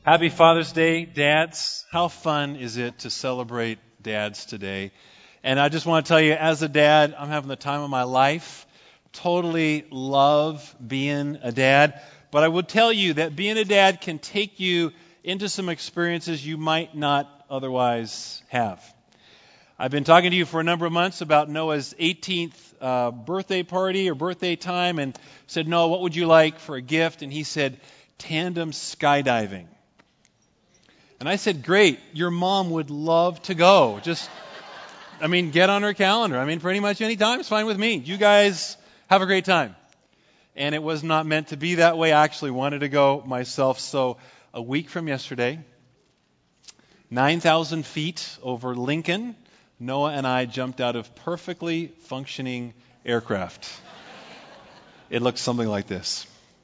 Happy Father's Day, dads. How fun is it to celebrate dads today? And I just want to tell you, as a dad, I'm having the time of my life. Totally love being a dad. But I would tell you that being a dad can take you into some experiences you might not otherwise have. I've been talking to you for a number of months about Noah's 18th birthday party or birthday time, and said, Noah, what would you like for a gift? And he said, tandem skydiving. And I said, great, your mom would love to go. Get on her calendar. Pretty much any time is fine with me. You guys have a great time. And it was not meant to be that way. I actually wanted to go myself. So a week from yesterday, 9,000 feet over Lincoln, Noah and I jumped out of perfectly functioning aircraft. It looks something like this.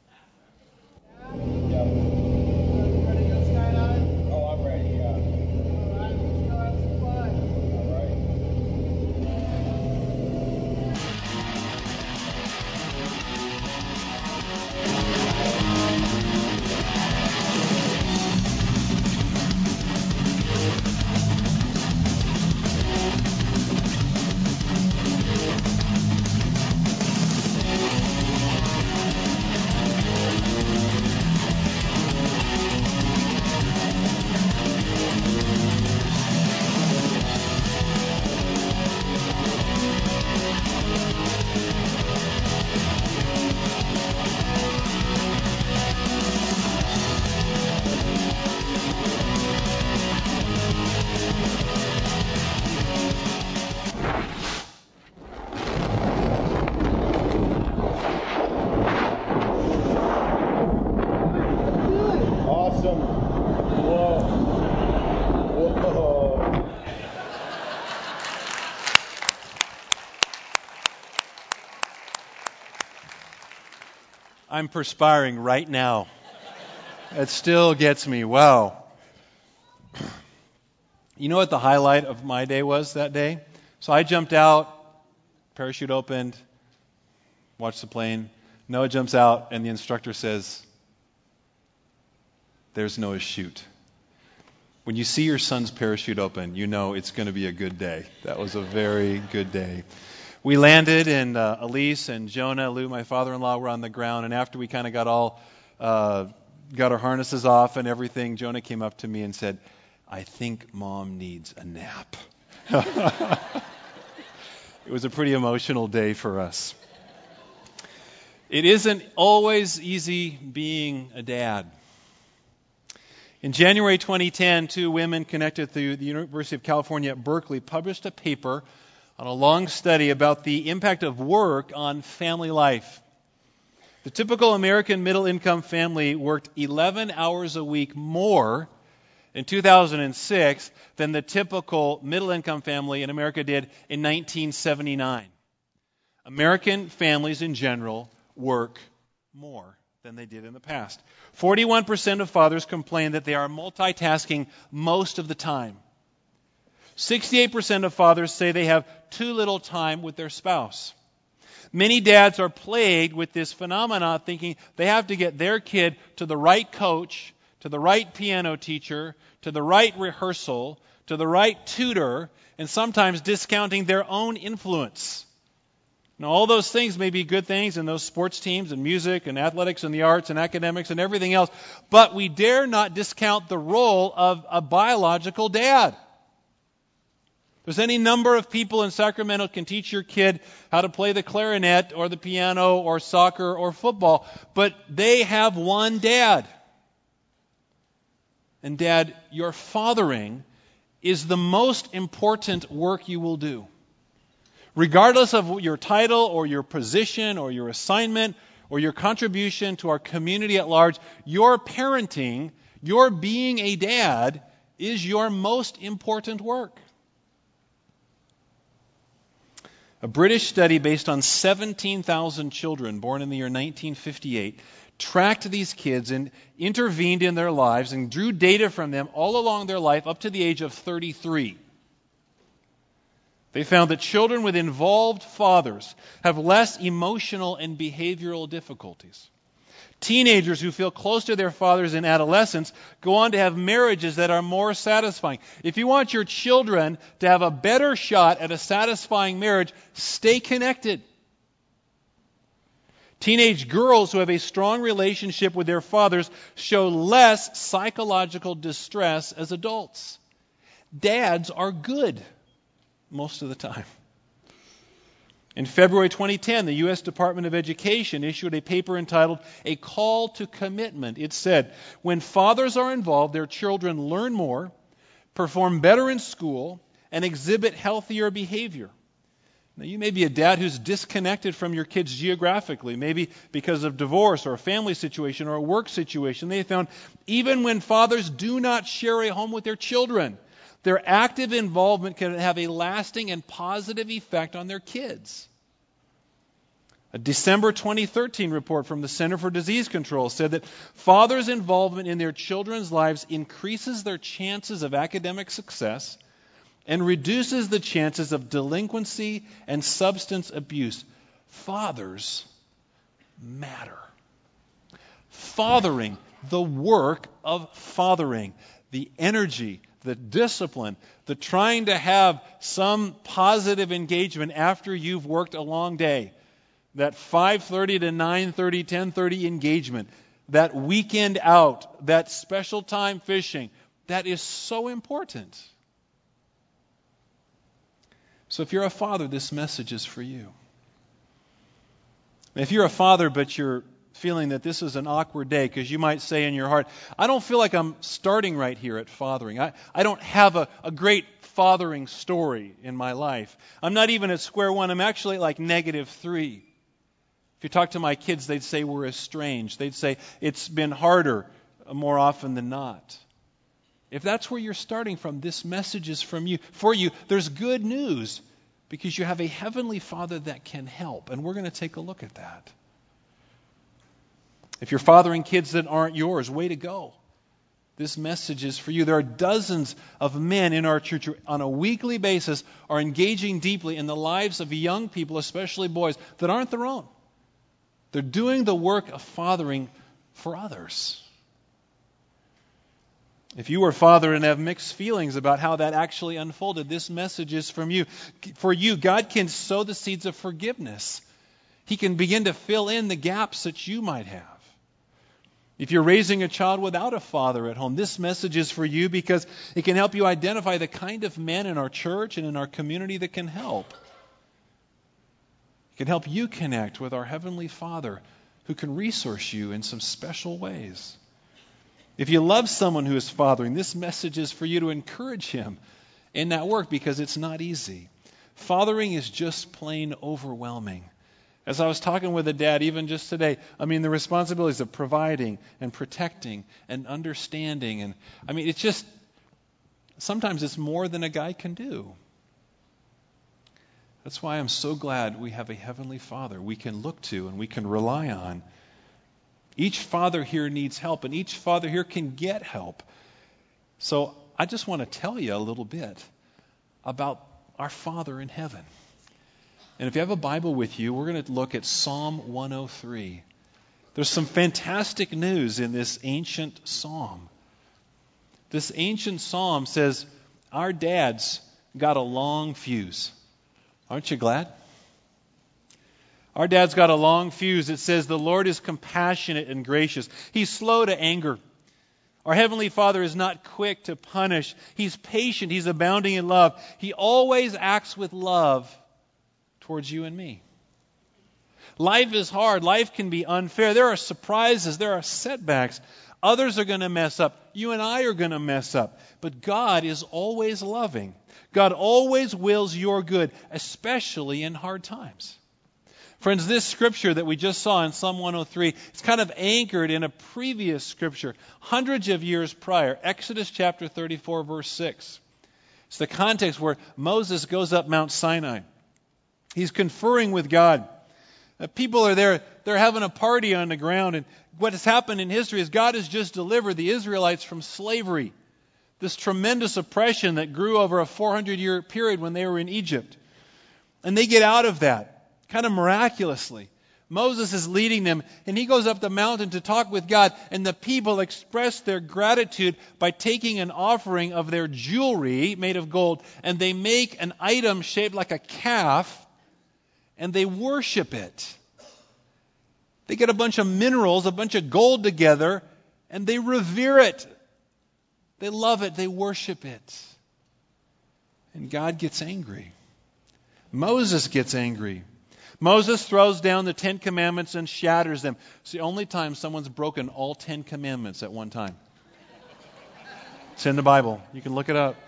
I'm perspiring right now. It still gets me. Wow. You know what the highlight of my day was that day? So I jumped out, parachute opened, watched the plane. Noah jumps out, and the instructor says, there's Noah's chute. When you see your son's parachute open, you know it's going to be a good day. That was a very good day. We landed, and Elise and Jonah, Lou, my father-in-law, were on the ground. And after we kind of got our harnesses off and everything, Jonah came up to me and said, I think Mom needs a nap. It was a pretty emotional day for us. It isn't always easy being a dad. In January 2010, two women connected through the University of California at Berkeley published a paper on a long study about the impact of work on family life. The typical American middle-income family worked 11 hours a week more in 2006 than the typical middle-income family in America did in 1979. American families in general work more than they did in the past. 41% of fathers complain that they are multitasking most of the time. 68% of fathers say they have too little time with their spouse. Many dads are plagued with this phenomenon, thinking they have to get their kid to the right coach, to the right piano teacher, to the right rehearsal, to the right tutor, and sometimes discounting their own influence. Now, all those things may be good things in those sports teams and music and athletics and the arts and academics and everything else, but we dare not discount the role of a biological dad. There's any number of people in Sacramento can teach your kid how to play the clarinet or the piano or soccer or football, but they have one dad. And Dad, your fathering is the most important work you will do. Regardless of your title or your position or your assignment or your contribution to our community at large, your parenting, your being a dad, is your most important work. A British study based on 17,000 children born in the year 1958 tracked these kids and intervened in their lives and drew data from them all along their life up to the age of 33. They found that children with involved fathers have less emotional and behavioral difficulties. Teenagers who feel close to their fathers in adolescence go on to have marriages that are more satisfying. If you want your children to have a better shot at a satisfying marriage, stay connected. Teenage girls who have a strong relationship with their fathers show less psychological distress as adults. Dads are good most of the time. In February 2010, the U.S. Department of Education issued a paper entitled A Call to Commitment. It said, when fathers are involved, their children learn more, perform better in school, and exhibit healthier behavior. Now, you may be a dad who's disconnected from your kids geographically, maybe because of divorce or a family situation or a work situation. They found even when fathers do not share a home with their children, their active involvement can have a lasting and positive effect on their kids. A December 2013 report from the Center for Disease Control said that fathers' involvement in their children's lives increases their chances of academic success and reduces the chances of delinquency and substance abuse. Fathers matter. Fathering, the work of fathering, the energy, the discipline, the trying to have some positive engagement after you've worked a long day. That 5:30 to 9:30, 10:30 engagement, that weekend out, that special time fishing, that is so important. So if you're a father, this message is for you. If you're a father but you're feeling that this is an awkward day, because you might say in your heart, I don't feel like I'm starting right here at fathering. I don't have a great fathering story in my life. I'm not even at square one. I'm actually at like -3. If you talk to my kids, they'd say we're estranged. They'd say it's been harder more often than not. If that's where you're starting from, this message is for you. There's good news because you have a heavenly Father that can help, and we're going to take a look at that. If you're fathering kids that aren't yours, way to go. This message is for you. There are dozens of men in our church who on a weekly basis are engaging deeply in the lives of young people, especially boys, that aren't their own. They're doing the work of fathering for others. If you were a father and have mixed feelings about how that actually unfolded, this message is from you. For you, God can sow the seeds of forgiveness. He can begin to fill in the gaps that you might have. If you're raising a child without a father at home, this message is for you because it can help you identify the kind of men in our church and in our community that can help. It can help you connect with our Heavenly Father who can resource you in some special ways. If you love someone who is fathering, this message is for you to encourage him in that work because it's not easy. Fathering is just plain overwhelming. As I was talking with a dad, even just today, the responsibilities of providing and protecting and understanding. And it's just, sometimes it's more than a guy can do. That's why I'm so glad we have a Heavenly Father we can look to and we can rely on. Each father here needs help, and each father here can get help. So I just want to tell you a little bit about our Father in heaven. And if you have a Bible with you, we're going to look at Psalm 103. There's some fantastic news in this ancient psalm. This ancient psalm says, our dads got a long fuse. Aren't you glad? Our dad's got a long fuse. It says, the Lord is compassionate and gracious. He's slow to anger. Our Heavenly Father is not quick to punish. He's patient. He's abounding in love. He always acts with love towards you and me. Life is hard. Life can be unfair. There are surprises. There are setbacks. Others are going to mess up. You and I are going to mess up. But God is always loving. God always wills your good, especially in hard times. Friends, this scripture that we just saw in Psalm 103, it's kind of anchored in a previous scripture, hundreds of years prior, Exodus chapter 34, verse 6. It's the context where Moses goes up Mount Sinai. He's conferring with God. People are there, they're having a party on the ground, and what has happened in history is God has just delivered the Israelites from slavery, this tremendous oppression that grew over a 400-year period when they were in Egypt. And they get out of that. Kind of miraculously. Moses is leading them, and he goes up the mountain to talk with God, and the people express their gratitude by taking an offering of their jewelry made of gold, and they make an item shaped like a calf, and they worship it. They get a bunch of minerals, a bunch of gold together, and they revere it. They love it. They worship it. And God gets angry. Moses gets angry. Moses throws down the 10 Commandments and shatters them. It's the only time someone's broken all 10 Commandments at one time. It's in the Bible. You can look it up.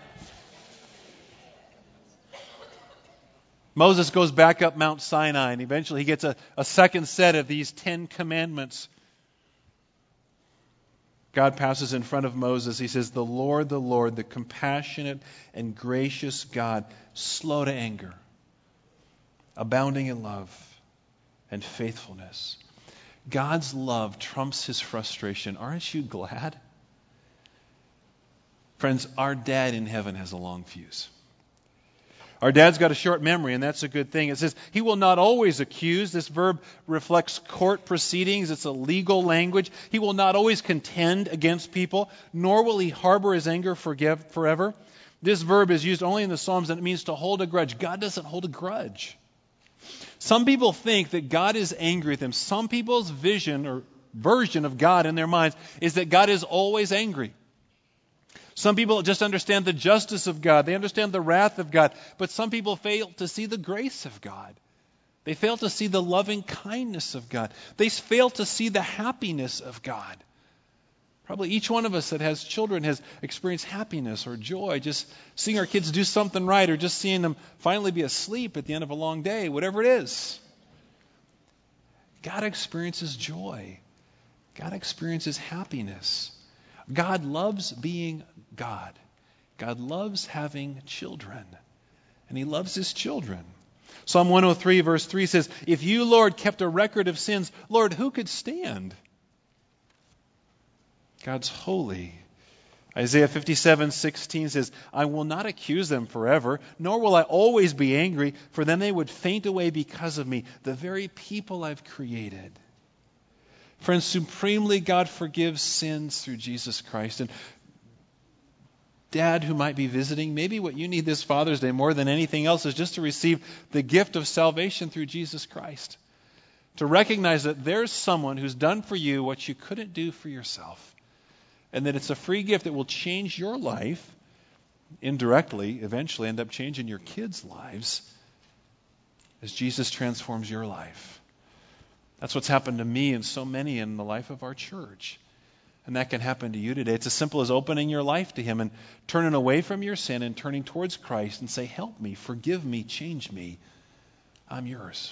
Moses goes back up Mount Sinai, and eventually he gets a second set of these 10 Commandments. God passes in front of Moses. He says, the Lord, the compassionate and gracious God, slow to anger, abounding in love and faithfulness. God's love trumps his frustration. Aren't you glad? Friends, our dad in heaven has a long fuse. Our dad's got a short memory, and that's a good thing. It says, he will not always accuse. This verb reflects court proceedings. It's a legal language. He will not always contend against people, nor will he harbor his anger forever. This verb is used only in the Psalms, and it means to hold a grudge. God doesn't hold a grudge. Some people think that God is angry with them. Some people's vision or version of God in their minds is that God is always angry. Some people just understand the justice of God. They understand the wrath of God. But some people fail to see the grace of God. They fail to see the loving kindness of God. They fail to see the happiness of God. Probably each one of us that has children has experienced happiness or joy just seeing our kids do something right, or just seeing them finally be asleep at the end of a long day, whatever it is. God experiences joy. God experiences happiness. God loves being God. God loves having children. And he loves his children. Psalm 103 verse 3 says, if you, Lord, kept a record of sins, Lord, who could stand? God's holy. Isaiah 57:16 says, I will not accuse them forever, nor will I always be angry, for then they would faint away because of me, the very people I've created. Friends, supremely God forgives sins through Jesus Christ. And Dad who might be visiting, maybe what you need this Father's Day more than anything else is just to receive the gift of salvation through Jesus Christ. To recognize that there's someone who's done for you what you couldn't do for yourself. And that it's a free gift that will change your life, indirectly, eventually end up changing your kids' lives as Jesus transforms your life. That's what's happened to me and so many in the life of our church. And that can happen to you today. It's as simple as opening your life to him and turning away from your sin and turning towards Christ and say, help me, forgive me, change me. I'm yours.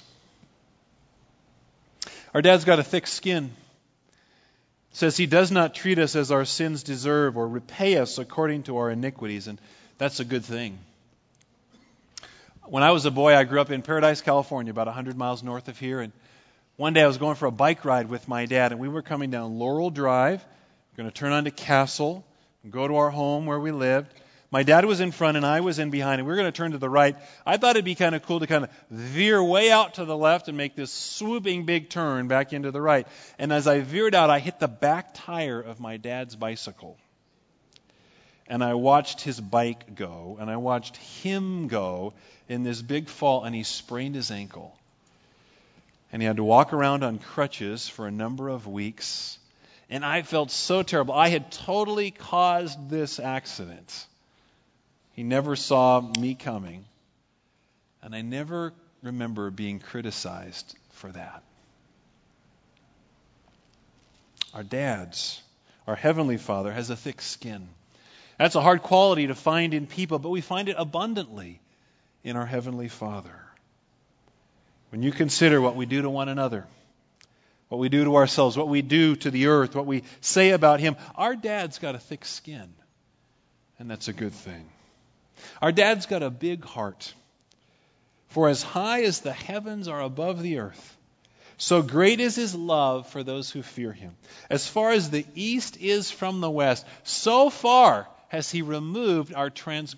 Our dad's got a thick skin. It says he does not treat us as our sins deserve or repay us according to our iniquities. And that's a good thing. When I was a boy, I grew up in Paradise, California, about 100 miles north of here. And one day I was going for a bike ride with my dad, and we were coming down Laurel Drive. We're going to turn onto Castle and go to our home where we lived. My dad was in front and I was in behind, and we were going to turn to the right. I thought it'd be kind of cool to kind of veer way out to the left and make this swooping big turn back into the right. And as I veered out, I hit the back tire of my dad's bicycle. And I watched his bike go, and I watched him go in this big fall, and he sprained his ankle. And he had to walk around on crutches for a number of weeks. And I felt so terrible. I had totally caused this accident. He never saw me coming. And I never remember being criticized for that. Our dads, our Heavenly Father, has a thick skin. That's a hard quality to find in people, but we find it abundantly in our Heavenly Father. When you consider what we do to one another, what we do to ourselves, what we do to the earth, what we say about him, our dad's got a thick skin. And that's a good thing. Our dad's got a big heart. For as high as the heavens are above the earth, so great is his love for those who fear him. As far as the east is from the west, so far has he removed our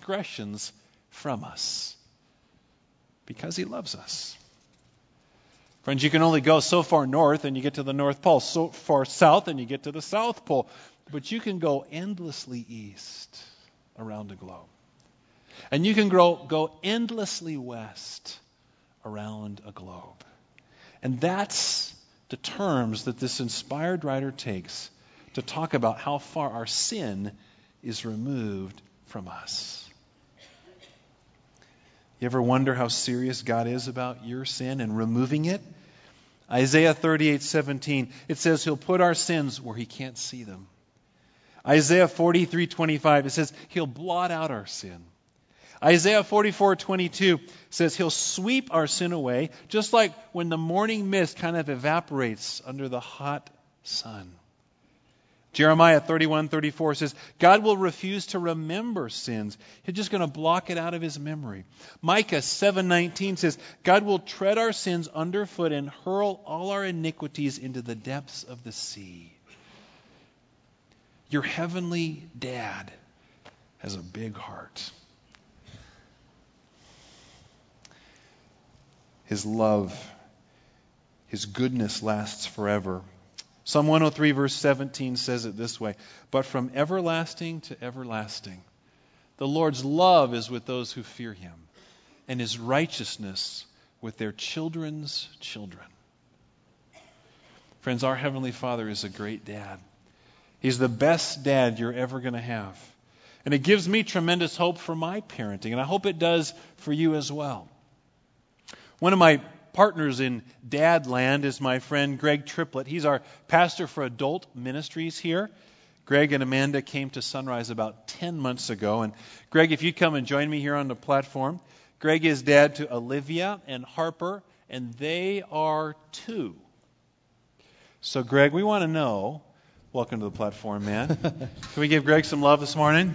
transgressions from us. Because he loves us. Friends, you can only go so far north and you get to the North Pole, so far south and you get to the South Pole. But you can go endlessly east around the globe. And you can go endlessly west around a globe. And that's the terms that this inspired writer takes to talk about how far our sin is removed from us. You ever wonder how serious God is about your sin and removing it? Isaiah 38:17, it says He'll put our sins where He can't see them. Isaiah 43:25, it says He'll blot out our sin. Isaiah 44:22 says He'll sweep our sin away, just like when the morning mist kind of evaporates under the hot sun. Jeremiah 31:34 says God will refuse to remember sins. He's just going to block it out of His memory. Micah 7:19 says God will tread our sins underfoot and hurl all our iniquities into the depths of the sea. Your heavenly Dad has a big heart. His love, His goodness lasts forever. Psalm 103 verse 17 says it this way, but from everlasting to everlasting, the Lord's love is with those who fear Him, and His righteousness with their children's children. Friends, our Heavenly Father is a great dad. He's the best dad you're ever going to have. And it gives me tremendous hope for my parenting, and I hope it does for you as well. One of my partners in Dad Land is my friend Greg Triplett. He's our pastor for adult ministries here. Greg and Amanda came to Sunrise about 10 months ago. And Greg, if you'd come and join me here on the platform. Greg is dad to Olivia and Harper, and they are 2. So Greg, we want to know, welcome to the platform, man. Can we give Greg some love this morning?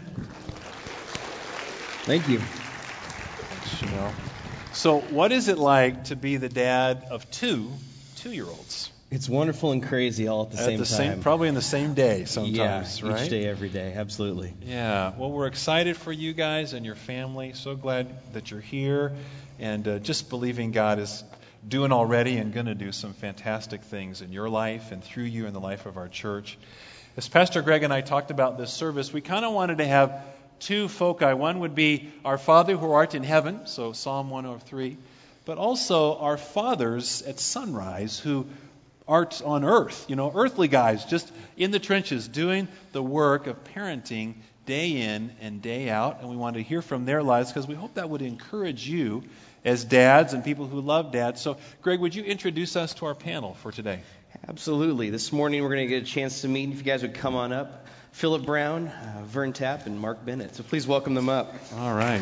Thank you. Thanks, Chanel. So what is it like to be the dad of 2 2-year-olds? It's wonderful and crazy all at the same time. Probably in the same day sometimes, yeah, right? Each day, every day, absolutely. Yeah, well, we're excited for you guys and your family. So glad that you're here, and just believing God is doing already and going to do some fantastic things in your life and through you in the life of our church. As Pastor Greg and I talked about this service, we kind of wanted to have 2 foci. One would be our Father who art in heaven, so Psalm 103, but also our fathers at Sunrise who art on earth, earthly guys just in the trenches doing the work of parenting day in and day out. And we want to hear from their lives because we hope that would encourage you as dads and people who love dads. So, Greg, would you introduce us to our panel for today? Absolutely. This morning we're going to get a chance to meet. If you guys would come on up. Philip Brown, Vern Tapp, and Mark Bennett. So please welcome them up. All right.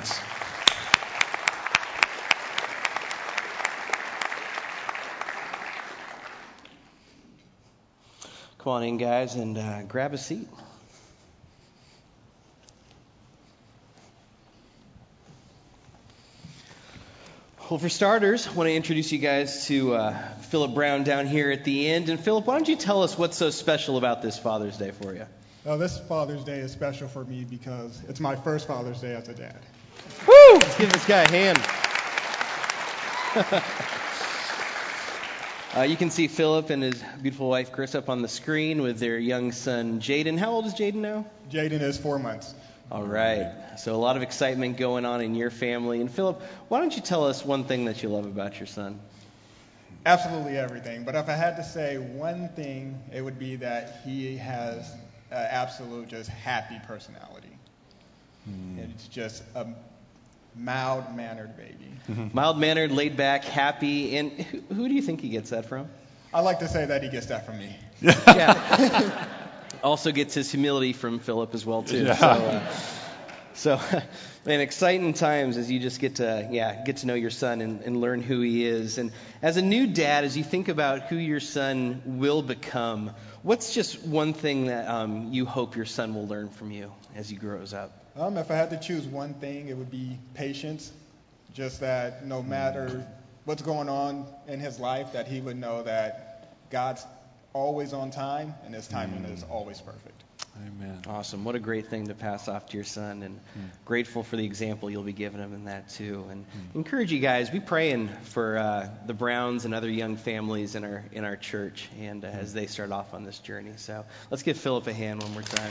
Come on in, guys, and grab a seat. Well, for starters, I want to introduce you guys to Philip Brown down here at the end. And Philip, why don't you tell us what's so special about this Father's Day for you? Well, this Father's Day is special for me because it's my first Father's Day as a dad. Woo! Let's give this guy a hand. You can see Philip and his beautiful wife Chris up on the screen with their young son Jaden. How old is Jaden now? Jaden is 4 months. All right. So a lot of excitement going on in your family. And Philip, why don't you tell us one thing that you love about your son? Absolutely everything. But if I had to say one thing, it would be that he has an absolute just happy personality. It's just a mild-mannered baby. Mild-mannered, laid-back, happy. And who do you think he gets that from? I like to say that he gets that from me. Yeah. Also gets his humility from Philip as well, too. Yeah. So, man, exciting times as you just get to know your son and learn who he is. And as a new dad, as you think about who your son will become, what's just one thing that you hope your son will learn from you as he grows up? If I had to choose one thing, it would be patience. Just that no matter what's going on in his life, that he would know that God's always on time and his timing is always perfect. Amen. Awesome. What a great thing to pass off to your son, and grateful for the example you'll be giving him in that too. And encourage you guys, be praying for the Browns and other young families in our church, and as they start off on this journey. So let's give Philip a hand one more time.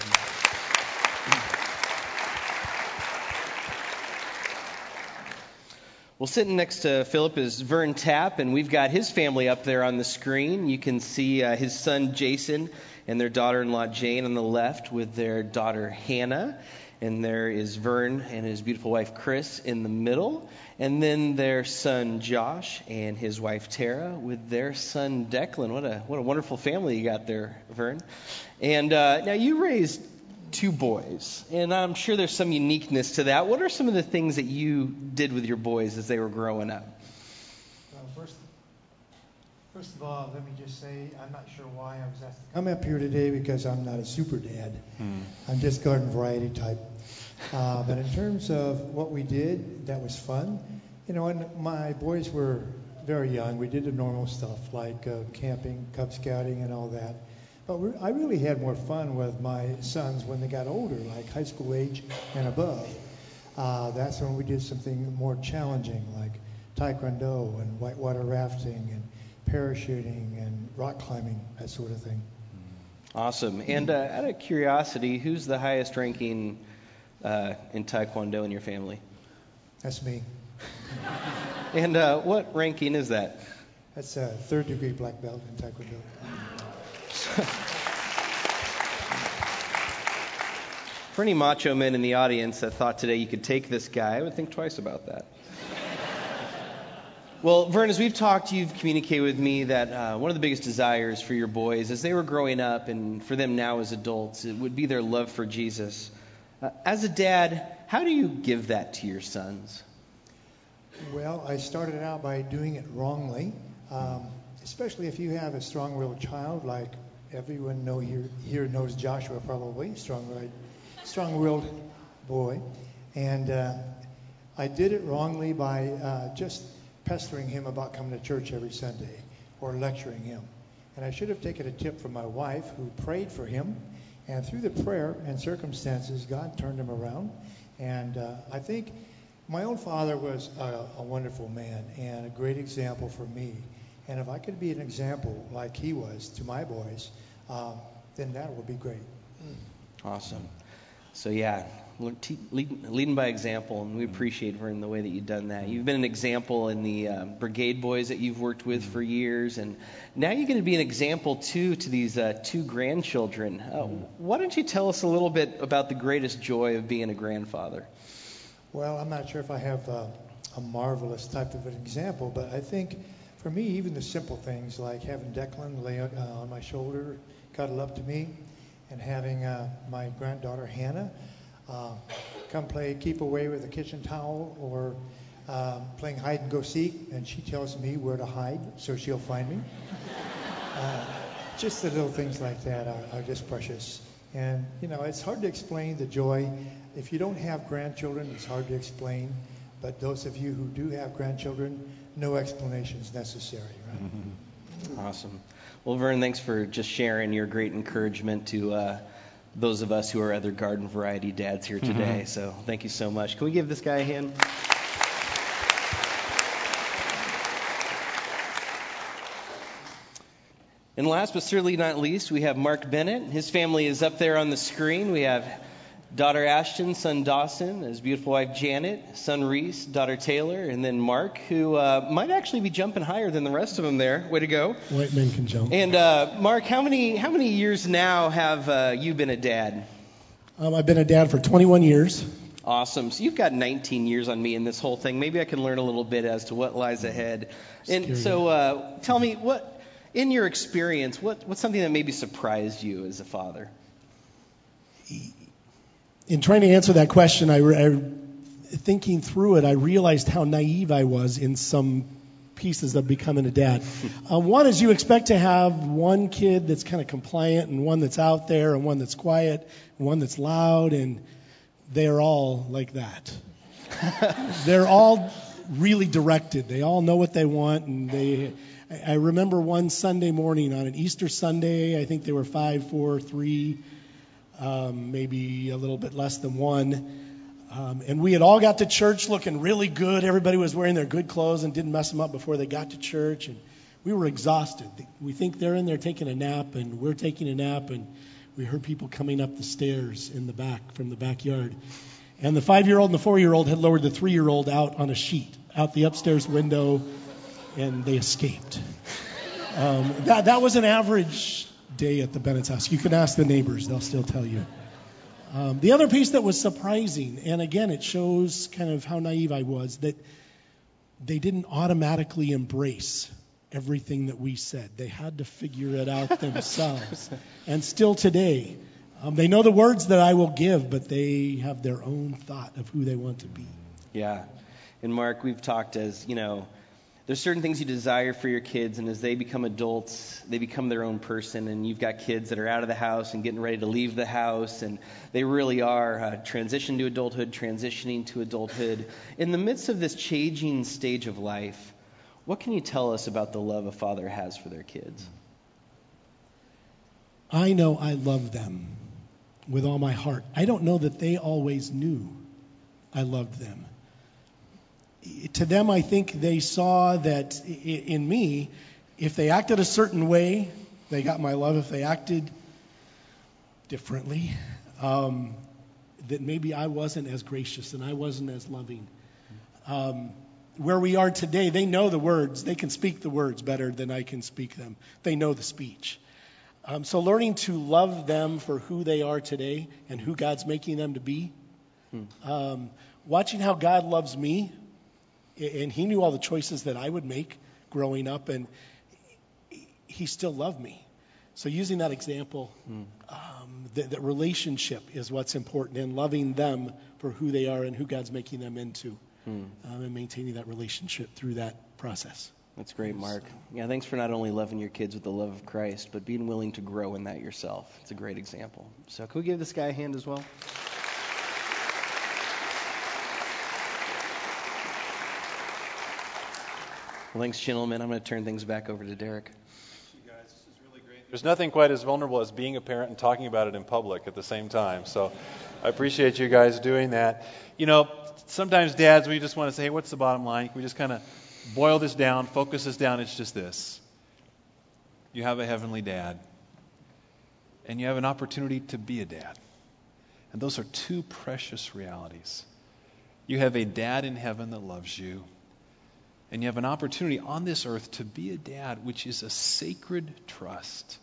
Well, sitting next to Philip is Vern Tapp, and we've got his family up there on the screen. You can see his son Jason and their daughter-in-law Jane on the left with their daughter Hannah. And there is Vern and his beautiful wife Chris in the middle. And then their son Josh and his wife Tara with their son Declan. What a wonderful family you got there, Vern. And now you raised 2 boys, and I'm sure there's some uniqueness to that. What are some of the things that you did with your boys as they were growing up? Well, first of all, let me just say I'm not sure why I was asked to come up here today, because I'm not a super dad. I'm just garden variety type. But in terms of what we did, that was fun. When my boys were very young, we did the normal stuff like camping, Cub Scouting, and all that. But I really had more fun with my sons when they got older, like high school age and above. That's when we did something more challenging, like taekwondo and whitewater rafting and parachuting and rock climbing, that sort of thing. Awesome. And out of curiosity, who's the highest ranking in taekwondo in your family? That's me. And what ranking is that? That's a 3rd degree black belt in taekwondo. For any macho men in the audience that thought today you could take this guy, I would think twice about that. Well, Vern, as we've talked, you've communicated with me that one of the biggest desires for your boys as they were growing up, and for them now as adults, it would be their love for Jesus. As a dad, how do you give that to your sons? Well, I started out by doing it wrongly, especially if you have a strong-willed child, like everyone here knows Joshua probably, strong-willed boy. And I did it wrongly by just pestering him about coming to church every Sunday or lecturing him. And I should have taken a tip from my wife, who prayed for him. And through the prayer and circumstances, God turned him around. And I think my own father was a wonderful man and a great example for me. And if I could be an example like he was to my boys, then that would be great. Awesome. So yeah, leading by example, and we appreciate, Vern, the way that you've done that. You've been an example in the brigade boys that you've worked with for years, and now you're going to be an example too to these 2 grandchildren. Why don't you tell us a little bit about the greatest joy of being a grandfather? Well, I'm not sure if I have a marvelous type of an example, but I think for me, even the simple things like having Declan lay on my shoulder, cuddle up to me, and having my granddaughter Hannah come play keep away with a kitchen towel, or playing hide and go seek, and she tells me where to hide so she'll find me. Just the little things like that are just precious. And, it's hard to explain the joy. If you don't have grandchildren, it's hard to explain. But those of you who do have grandchildren, no explanation is necessary, right? Awesome. Well, Vern, thanks for just sharing your great encouragement to those of us who are other garden variety dads here today. So thank you so much. Can we give this guy a hand? And last but certainly not least, we have Mark Bennett. His family is up there on the screen. We have daughter Ashton, son Dawson, his beautiful wife Janet, son Reese, daughter Taylor, and then Mark, who might actually be jumping higher than the rest of them there. Way to go. White men can jump. And Mark, how many years now have you been a dad? I've been a dad for 21 years. Awesome. So you've got 19 years on me in this whole thing. Maybe I can learn a little bit as to what lies ahead. And so tell me, what in your experience, what's something that maybe surprised you as a father? In trying to answer that question, thinking through it, I realized how naive I was in some pieces of becoming a dad. One is you expect to have one kid that's kind of compliant, and one that's out there, and one that's quiet, and one that's loud, and they're all like that. They're all really directed. They all know what they want, and I remember one Sunday morning on an Easter Sunday, I think they were 5, 4, 3. maybe a little bit less than 1. And we had all got to church looking really good. Everybody was wearing their good clothes and didn't mess them up before they got to church. And we were exhausted. We think they're in there taking a nap, and we're taking a nap, and we heard people coming up the stairs in the back from the backyard. And the 5-year-old and the 4-year-old had lowered the 3-year-old out on a sheet out the upstairs window, and they escaped. That was an average day at the Bennett's house. You can ask the neighbors. They'll still tell you. The other piece that was surprising, and again, it shows kind of how naive I was, that they didn't automatically embrace everything that we said. They had to figure it out themselves. And still today, they know the words that I will give, but they have their own thought of who they want to be. Yeah. And Mark, we've talked as, there's certain things you desire for your kids, and as they become adults, they become their own person, and you've got kids that are out of the house and getting ready to leave the house, and they really are transitioning to adulthood. In the midst of this changing stage of life, what can you tell us about the love a father has for their kids? I know I love them with all my heart. I don't know that they always knew I loved them. To them, I think they saw that in me, if they acted a certain way, they got my love. If they acted differently, that maybe I wasn't as gracious and I wasn't as loving. Where we are today, they know the words. They can speak the words better than I can speak them. They know the speech. So learning to love them for who they are today and who God's making them to be. Watching how God loves me. And he knew all the choices that I would make growing up, and he still loved me. So using that example, that relationship is what's important, and loving them for who they are and who God's making them into, and maintaining that relationship through that process. That's great, Mark. Yeah, thanks for not only loving your kids with the love of Christ, but being willing to grow in that yourself. It's a great example. So can we give this guy a hand as well? Well, thanks, gentlemen. I'm going to turn things back over to Derek. You guys, this is really great. There's nothing quite as vulnerable as being a parent and talking about it in public at the same time. So I appreciate you guys doing that. Sometimes dads, we just want to say, hey, what's the bottom line? Can we just kind of boil this down, focus this down? It's just this. You have a heavenly dad, and you have an opportunity to be a dad. And those are two precious realities. You have a dad in heaven that loves you. And you have an opportunity on this earth to be a dad, which is a sacred trust.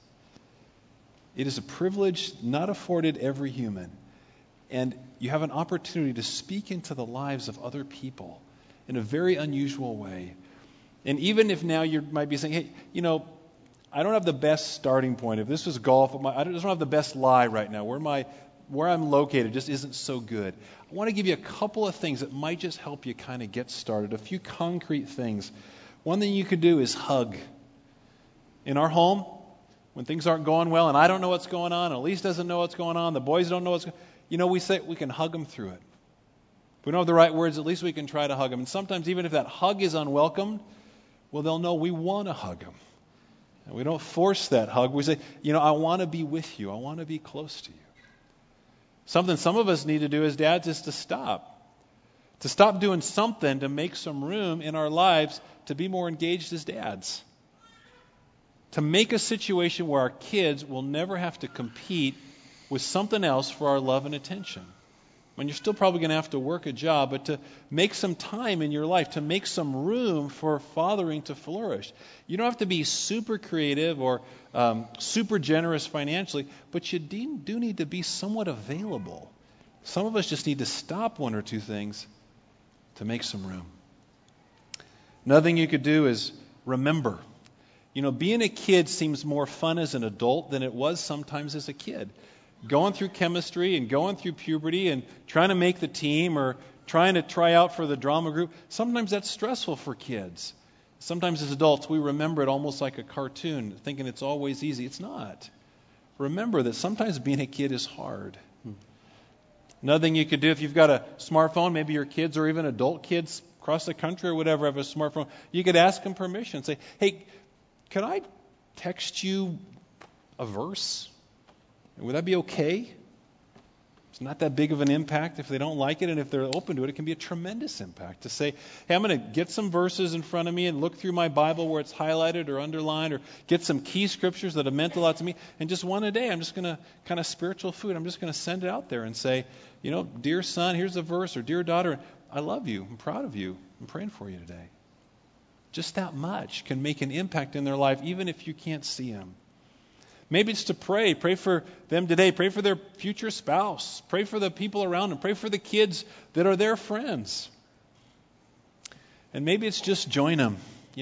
It is a privilege not afforded every human. And you have an opportunity to speak into the lives of other people in a very unusual way. And even if now you might be saying, hey, I don't have the best starting point. If this was golf, I don't have the best lie right now. Where I'm located just isn't so good. I want to give you a couple of things that might just help you kind of get started. A few concrete things. One thing you could do is hug. In our home, when things aren't going well and I don't know what's going on, Elise doesn't know what's going on, the boys don't know what's going on, we say we can hug them through it. If we don't have the right words, at least we can try to hug them. And sometimes even if that hug is unwelcome, well, they'll know we want to hug them. And we don't force that hug. We say, I want to be with you. I want to be close to you. Something some of us need to do as dads is to stop. To stop doing something to make some room in our lives to be more engaged as dads. To make a situation where our kids will never have to compete with something else for our love and attention. When you're still probably going to have to work a job, but to make some time in your life, to make some room for fathering to flourish. You don't have to be super creative or super generous financially, but you do need to be somewhat available. Some of us just need to stop one or two things to make some room. Another thing you could do is remember. Being a kid seems more fun as an adult than it was sometimes as a kid. Going through chemistry and going through puberty and trying to make the team or trying to try out for the drama group, sometimes that's stressful for kids. Sometimes as adults, we remember it almost like a cartoon, thinking it's always easy. It's not. Remember that sometimes being a kid is hard. Another thing you could do if you've got a smartphone, maybe your kids or even adult kids across the country or whatever have a smartphone, you could ask them permission. Say, hey, could I text you a verse? Would that be okay? It's not that big of an impact if they don't like it, and if they're open to it, it can be a tremendous impact. To say, hey, I'm going to get some verses in front of me and look through my Bible where it's highlighted or underlined, or get some key scriptures that have meant a lot to me, and just one a day, I'm just going to, kind of spiritual food, I'm just going to send it out there and say, dear son, here's a verse, or dear daughter, I love you, I'm proud of you, I'm praying for you today. Just that much can make an impact in their life, even if you can't see them. Maybe it's to pray. Pray for them today. Pray for their future spouse. Pray for the people around them. Pray for the kids that are their friends. And maybe it's just join them.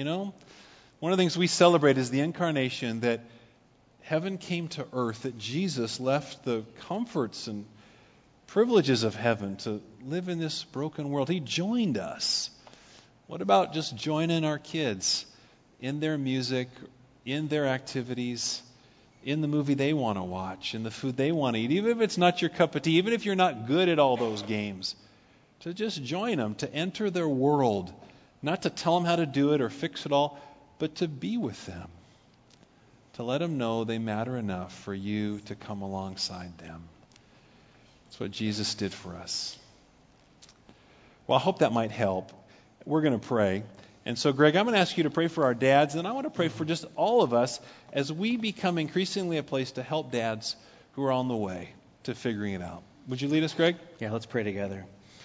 One of the things we celebrate is the incarnation, that heaven came to earth, that Jesus left the comforts and privileges of heaven to live in this broken world. He joined us. What about just joining our kids in their music, in their activities, in the movie they want to watch, in the food they want to eat, even if it's not your cup of tea, even if you're not good at all those games, to just join them, to enter their world, not to tell them how to do it or fix it all, but to be with them, to let them know they matter enough for you to come alongside them. That's what Jesus did for us. Well, I hope that might help. We're going to pray. And so, Greg, I'm going to ask you to pray for our dads, and I want to pray for just all of us as we become increasingly a place to help dads who are on the way to figuring it out. Would you lead us, Greg? Yeah, let's pray together.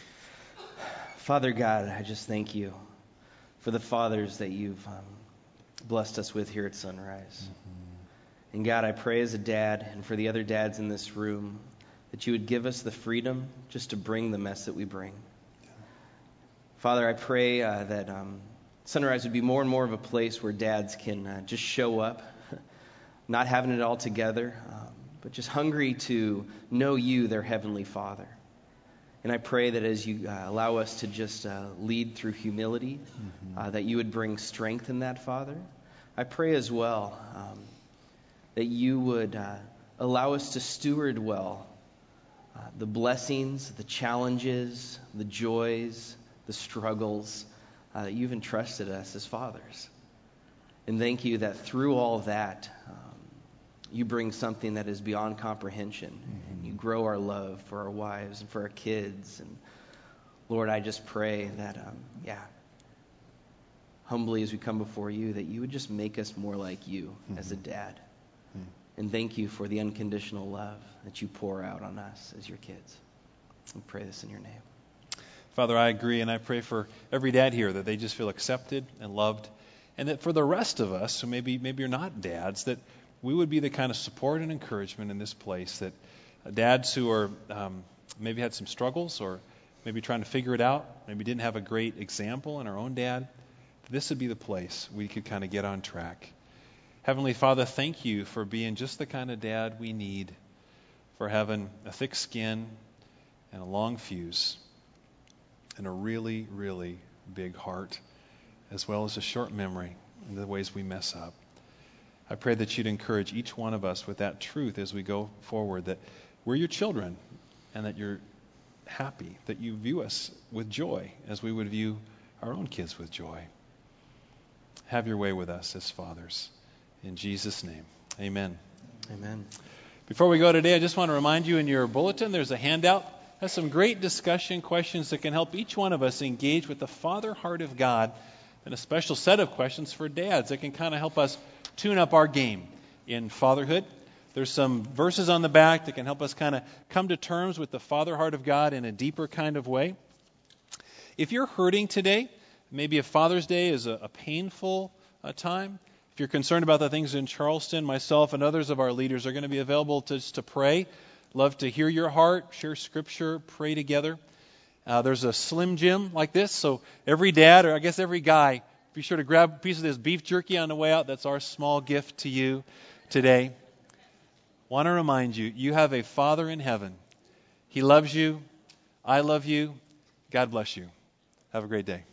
Father God, I just thank you for the fathers that you've blessed us with here at Sunrise. Mm-hmm. And God, I pray as a dad and for the other dads in this room that you would give us the freedom just to bring the mess that we bring. Father, I pray that Sunrise would be more and more of a place where dads can just show up, not having it all together, but just hungry to know you, their Heavenly Father. And I pray that as you allow us to just lead through humility, that you would bring strength in that, Father. I pray as well that you would allow us to steward well the blessings, the challenges, the joys, the struggles that you've entrusted us as fathers. And thank you that through all of that, you bring something that is beyond comprehension. And you grow our love for our wives and for our kids. And Lord, I just pray that, humbly as we come before you, that you would just make us more like you as a dad. And thank you for the unconditional love that you pour out on us as your kids. We pray this in your name. Father, I agree, and I pray for every dad here that they just feel accepted and loved, and that for the rest of us, who maybe you're not dads, that we would be the kind of support and encouragement in this place, that dads who are maybe had some struggles or maybe trying to figure it out, maybe didn't have a great example in our own dad, this would be the place we could kind of get on track. Heavenly Father, thank you for being just the kind of dad we need, for having a thick skin and a long fuse, and a really, really big heart, as well as a short memory in the ways we mess up. I pray that you'd encourage each one of us with that truth as we go forward, that we're your children and that you're happy, that you view us with joy as we would view our own kids with joy. Have your way with us as fathers. In Jesus' name, amen. Amen. Before we go today, I just want to remind you in your bulletin, there's a handout. Has some great discussion questions that can help each one of us engage with the Father heart of God, and a special set of questions for dads that can kind of help us tune up our game in fatherhood. There's some verses on the back that can help us kind of come to terms with the Father heart of God in a deeper kind of way. If you're hurting today, maybe a Father's Day is a painful time. If you're concerned about the things in Charleston, myself and others of our leaders are going to be available to pray. Love to hear your heart, share Scripture, pray together. There's a Slim Jim like this, so every dad, or I guess every guy, be sure to grab a piece of this beef jerky on the way out. That's our small gift to you today. Want to remind you, you have a Father in heaven. He loves you. I love you. God bless you. Have a great day.